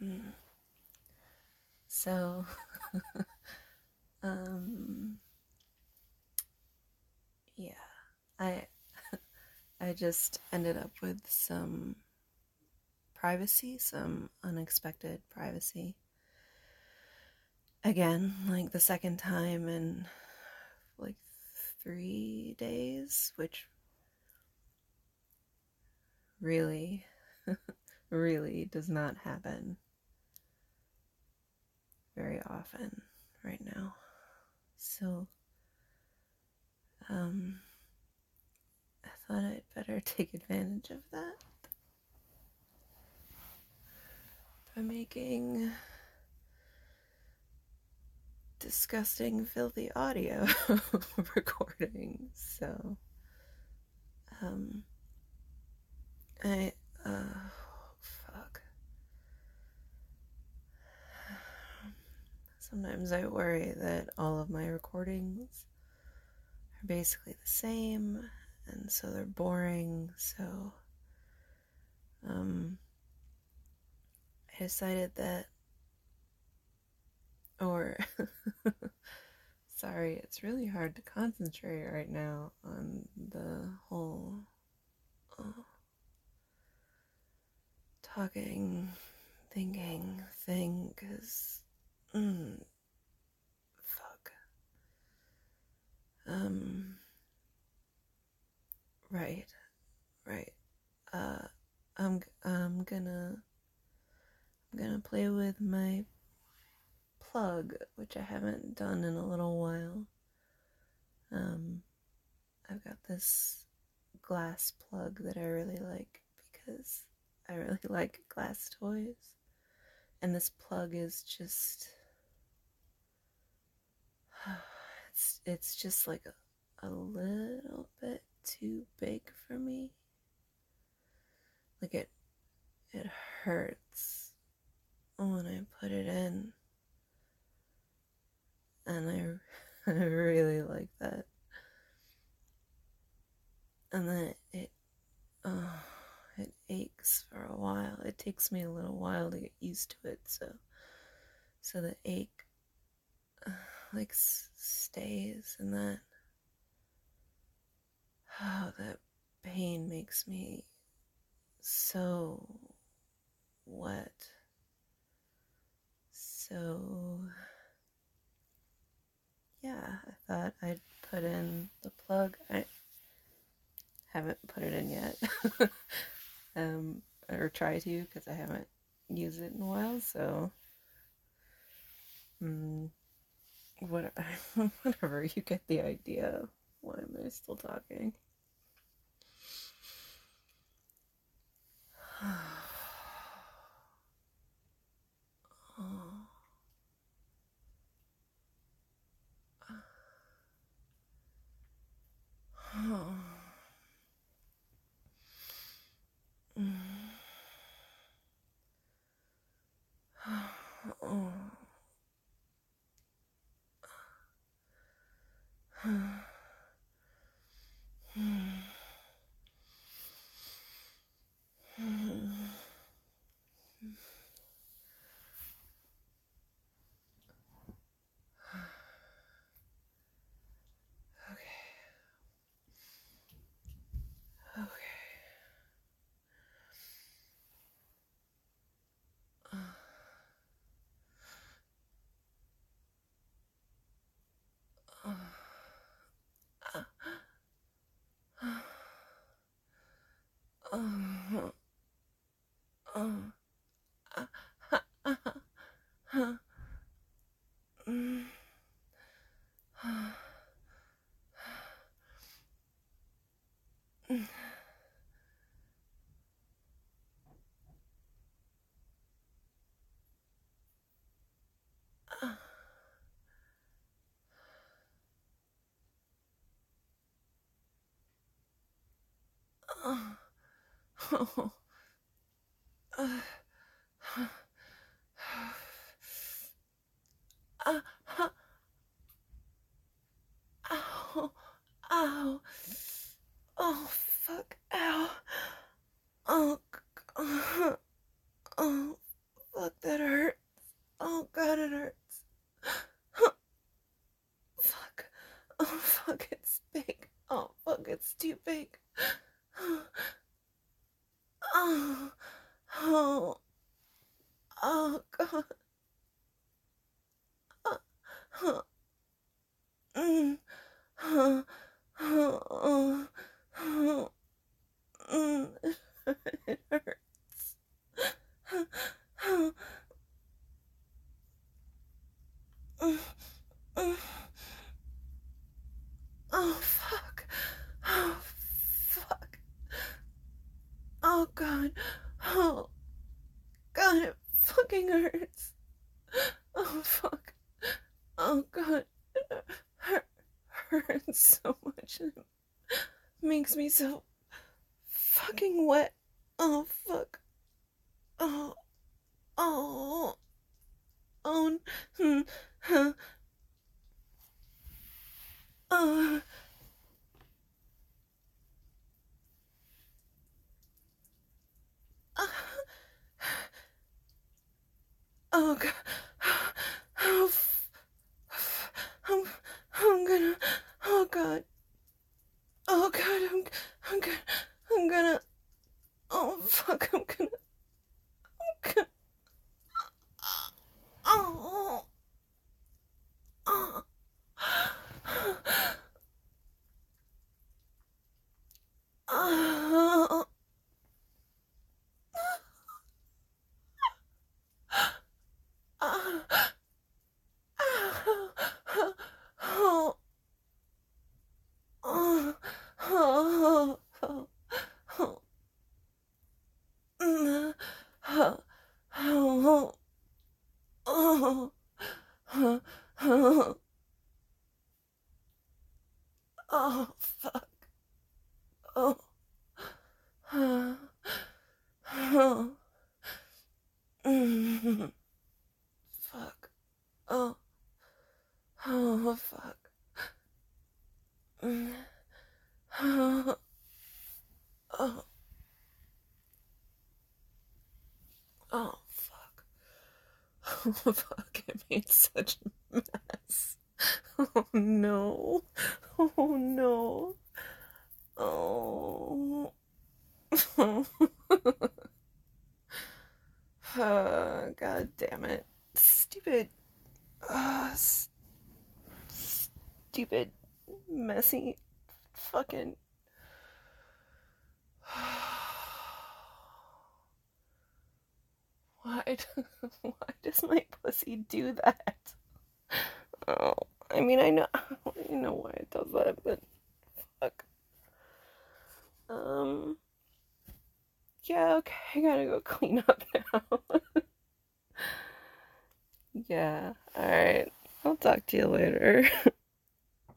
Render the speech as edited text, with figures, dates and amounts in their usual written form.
So, um, yeah, I I just ended up with some privacy, some unexpected privacy. Again, like the second time in like 3 days, which really, really does not happen very often right now. So, um, I thought I'd better take advantage of that by making disgusting, filthy audio recordings. So, um, I, fuck. Sometimes I worry that all of my recordings are basically the same, and so they're boring. So, I decided that, or, sorry, it's really hard to concentrate right now on the whole uh, talking, thinking thing, because, fuck. Um, right, right. Uh, I'm gonna play with my plug, which I haven't done in a little while. Um, I've got this glass plug that I really like because I really like glass toys. And this plug is just it's just like a little bit too big for me. Like it hurts when I put it in. And I really like that. And then it aches for a while. It takes me a little while to get used to it, so the ache like stays, and that pain makes me so wet. So yeah, I thought I'd put in the plug. I haven't put it in yet. Or try to, because I haven't used it in a while, so what, whatever, you get the idea. Why am I still talking? Ow, ow, oh, fuck, ow, oh, oh, fuck, that it's too big. Oh, oh, oh, God. Oh, mm, oh, oh, oh, it hurts. Oh, fuck. Oh, fuck. Oh, God. Oh, God, it fucking hurts. Oh, fuck. Oh, God. It hurts so much. It makes me so fucking wet. Oh, fuck. Oh, oh, oh, oh, oh, oh, God. Oh, I'm, I'm gonna, oh, God. Oh, God, I'm gonna, oh, fuck, I'm gonna, oh, oh, oh, oh, oh, oh, oh, oh, oh, oh, oh, oh, oh, oh, fuck, oh, oh, oh, fuck, oh, oh, fuck, oh, oh, oh, fuck, oh, fuck, I made such a mess. Oh no. Oh no. Oh. God damn it. Stupid. Stupid. Messy. Fucking. Why? Why does my pussy do that? Oh. I mean, I know why it does that, but fuck. Yeah, okay, I gotta go clean up now. Yeah, alright. I'll talk to you later.